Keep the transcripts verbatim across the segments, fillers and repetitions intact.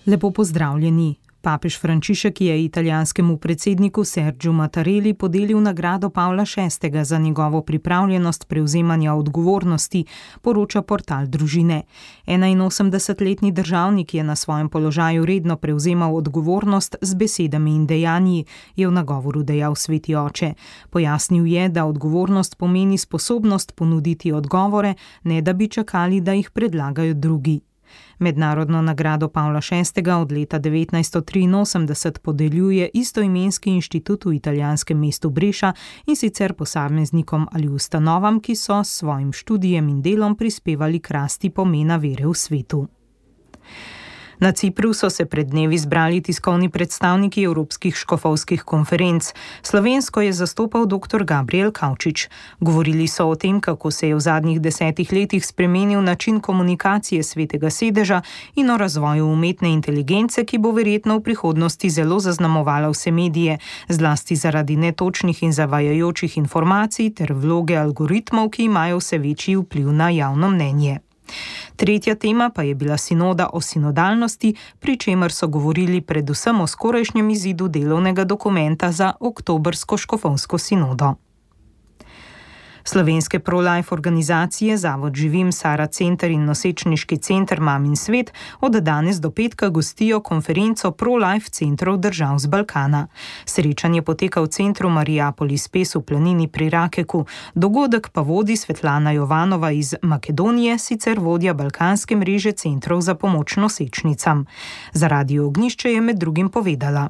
Lepo pozdravljeni. Papež Frančišek je italijanskemu predsedniku Sergiu Mattarelli podelil nagrado Pavla šestega za njegovo pripravljenost prevzemanja odgovornosti, poroča portal Družine. enainosemdesetletni državnik je na svojem položaju redno prevzemal odgovornost z besedami in dejanji, je v nagovoru dejal sveti oče. Pojasnil je, da odgovornost pomeni sposobnost ponuditi odgovore, ne da bi čakali, da jih predlagajo drugi. Mednarodno nagrado Pavla šestega od leta devetnajststo triinosemdeset podeljuje istoimenski inštitut v italijanskem mestu Breša, in sicer posameznikom ali ustanovam, ki so s svojim študijem in delom prispevali k rasti pomena vere v svetu. Na Cipru so se pred dnevi zbrali tiskovni predstavniki evropskih škofovskih konferenc. Slovensko je zastopal dr. Gabriel Kavčič. Govorili so o tem, kako se je v zadnjih desetih letih spremenil način komunikacije svetega sedeža in o razvoju umetne inteligence, ki bo verjetno v prihodnosti zelo zaznamovala vse medije, zlasti zaradi netočnih in zavajajočih informacij ter vloge algoritmov, ki imajo vse večji vpliv na javno mnenje. Tretja tema pa je bila sinoda o sinodalnosti, pri čemer so govorili predvsem o skorajšnjem izidu delovnega dokumenta za oktobrsko škofovsko sinodo. Slovenske pro-life organizacije Zavod Živim, Sara Center in nosečniški center Mamin svet od danes do petka gostijo konferenco pro-life centrov držav z Balkana. Srečanje poteka v centru Mariapolis Pes v planini pri Rakeku. Dogodek pa vodi Svetlana Jovanova iz Makedonije, sicer vodja balkanske mreže centrov za pomoč nosečnicam. Za Radio Ognjišče je med drugim povedala: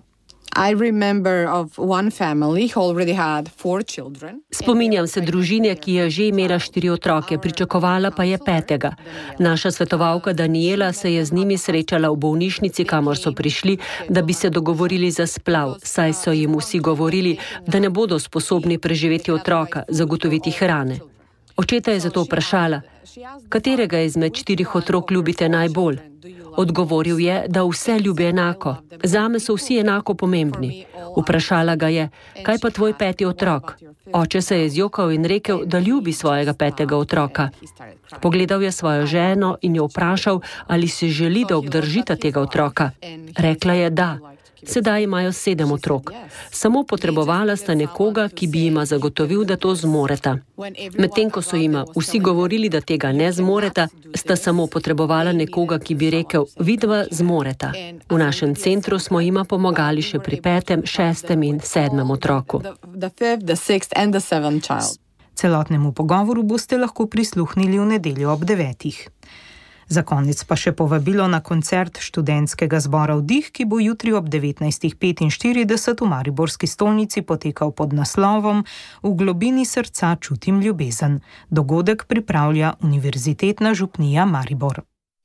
Spominjam se družine, ki je že imela štiri otroke, pričakovala pa je petega. Naša svetovalka Daniela se je z njimi srečala v bolnišnici, kamor so prišli, da bi se dogovorili za splav, saj so jim vsi govorili, da ne bodo sposobni preživeti otroka, zagotoviti hrane. Očeta je zato vprašala: katerega izmed štirih otrok ljubite najbolj? Odgovoril je, da vse ljubi enako. Zame so vsi enako pomembni. Vprašala ga je: kaj pa tvoj peti otrok? Oče se je zjokal in rekel, da ljubi svojega petega otroka. Pogledal je svojo ženo in jo vprašal, ali si želi, da obdržita tega otroka. Rekla je da. Sedaj imajo sedem otrok. Samo potrebovala sta nekoga, ki bi jima zagotovil, da to zmoreta. Medtem ko so jima vsi govorili, da tega ne zmoreta, sta samo potrebovala nekoga, ki bi rekel: vidva zmoreta. V našem centru smo jima pomagali še pri petem, šestem in sedmem otroku. Celotnemu pogovoru boste lahko prisluhnili v nedeljo ob devetih. Za konec pa še povabilo na koncert študentskega zbora Vdih, ki bo jutri ob devetnajstih petinštirideset v mariborski stolnici potekal pod naslovom V globini srca čutim ljubezen. Dogodek pripravlja Univerzitetna župnija Maribor.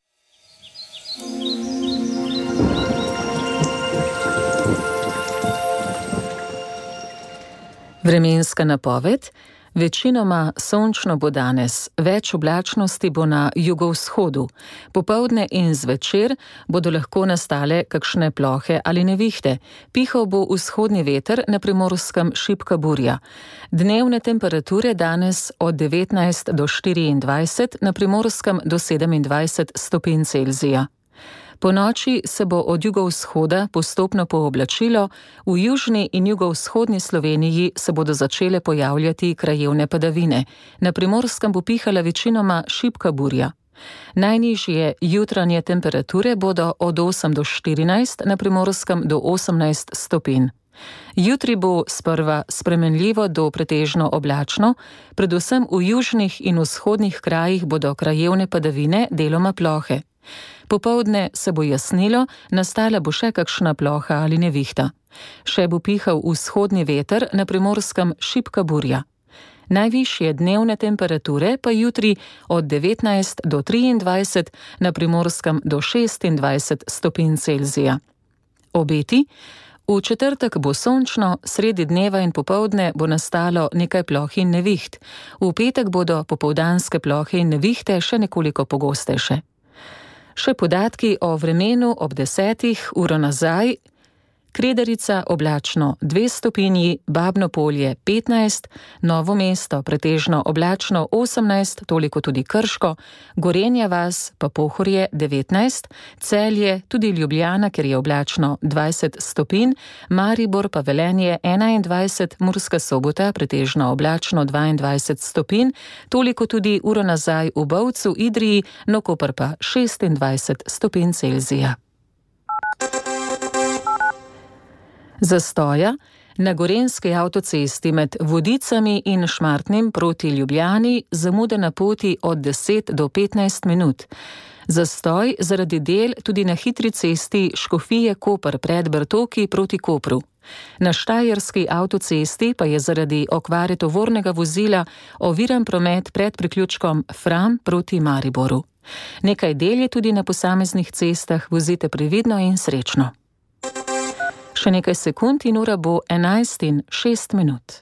Vremenska napoved. Večinoma sončno bo danes, več oblačnosti bo na jugovzhodu. Popoldne in zvečer bodo lahko nastale kakšne plohe ali nevihte. Pihal bo vzhodni veter, na Primorskem šibka burja. Dnevne temperature danes od devetnajst do štiriindvajset, na Primorskem do sedemindvajset stopinj Celzija. Po noči se bo od jugovzhoda postopno pooblačilo, v južni in jugovzhodni Sloveniji se bodo začele pojavljati krajevne padavine. Na Primorskem bo pihala večinoma šibka burja. Najnižje jutranje temperature bodo od osem do štirinajst, na Primorskem do osemnajst stopinj. Jutri bo sprva spremenljivo do pretežno oblačno, predvsem v južnih in vzhodnih krajih bodo krajevne padavine deloma plohe. Popoldne se bo jasnilo, nastala bo še kakšna ploha ali nevihta. Še bo pihal vzhodni veter, na Primorskem šibka burja. Najvišje dnevne temperature pa jutri od devetnajst do triindvajset, na Primorskem do šestindvajset stopinj Celzija. Obeti. V četrtek bo sončno, sredi dneva in popoldne bo nastalo nekaj ploh in neviht. V petek bodo popoldanske plohe in nevihte še nekoliko pogostejše. Še podatki o vremenu ob desetih uro nazaj. Kredarica oblačno dve stopinji, Babno Polje petnajst, Novo mesto pretežno oblačno osemnajst, toliko tudi Krško, Gorenja vas pa Pohorje devetnajst, Celje, tudi Ljubljana, ker je oblačno dvajset stopinj, Maribor pa Velenje enaindvajset, Murska Sobota pretežno oblačno dvaindvajset stopinj, toliko tudi uro nazaj v Bovcu, Idriji, no Koper pa šestindvajset stopinj Celzija. Zastoja na gorenjski avtocesti med Vodicami in Šmartnim proti Ljubljani, zamuda na poti od deset do petnajst minut. Zastoj zaradi del tudi na hitri cesti Škofije-Koper pred Bertoki proti Kopru. Na štajerski avtocesti pa je zaradi okvare tovornega vozila oviran promet pred priključkom Fram proti Mariboru. Nekaj del je tudi na posameznih cestah, vozite previdno in srečno. Še nekaj sekund in ura bo enajst in šest minut.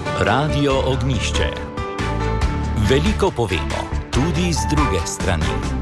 Radio Ognjišče. Veliko povemo, tudi z druge strani.